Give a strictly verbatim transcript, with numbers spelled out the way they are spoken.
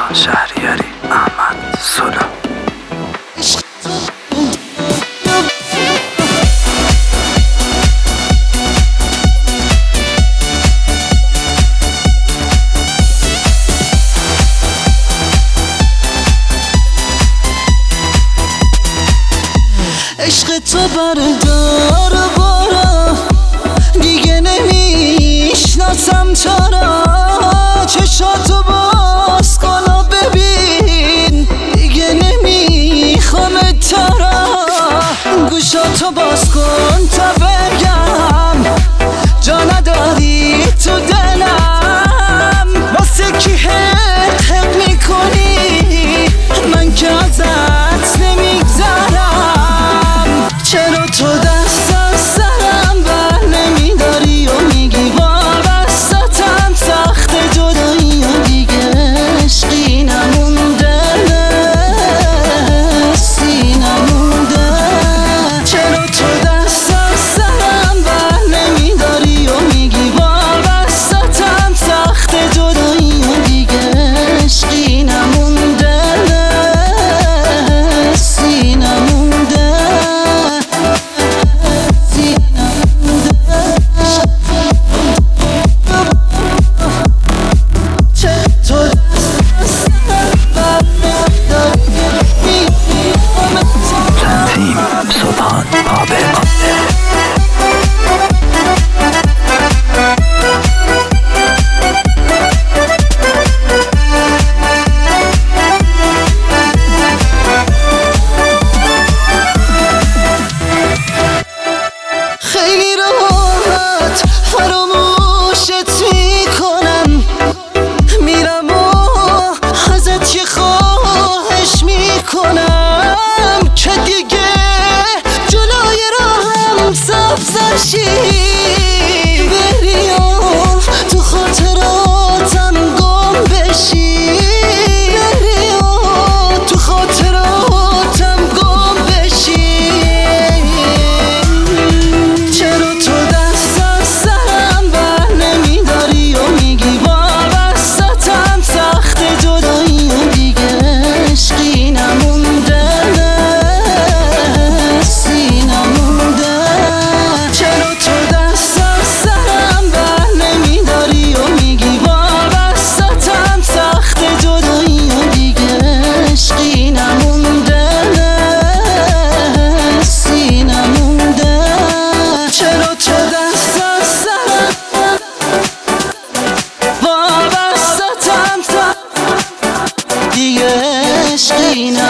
شهریاری، احمد سولا. عشق تو بردار بارا، دیگه نمیشناسم چرا. چشاتو باز کن و ببین، دیگه نمیخوام ترا. گوشاتو باز کن تا بگم، جا نداری تو دلم. واسه کی حق حق میکنی، من که ازت نمیگذرم. چرا تو دست از سرم بر نمیداری و میگی وابستم، سخت جدایی و دیگه عشقی نمونده سینمونده. چرا تو دست از سرم بر نمیداری و میگی وابستم، سخت جدایی و دیگه عشقی نمونده سینمونده. تنظیم سبحان پابل. خیلی راحت فراموشت میکنم، میرم و ازت یه خواهش میکنم که دیگه جلوی راهم سبزشی. بری و تو خاطراتم گم بشی، بری و تو خاطراتم گم بشی. چرا تو دست از سرم بر نمیداری و میگی وابستم، سخت جدایی و دیگه عشقی نمونده سینمونده. چرا تو دست از سرم بر نمیداری و میگی وابستم، سخت جدایی و دیگه عشقی نمونده سینمونده. چرا تو دست از سرم وابستم، دیگه عشقی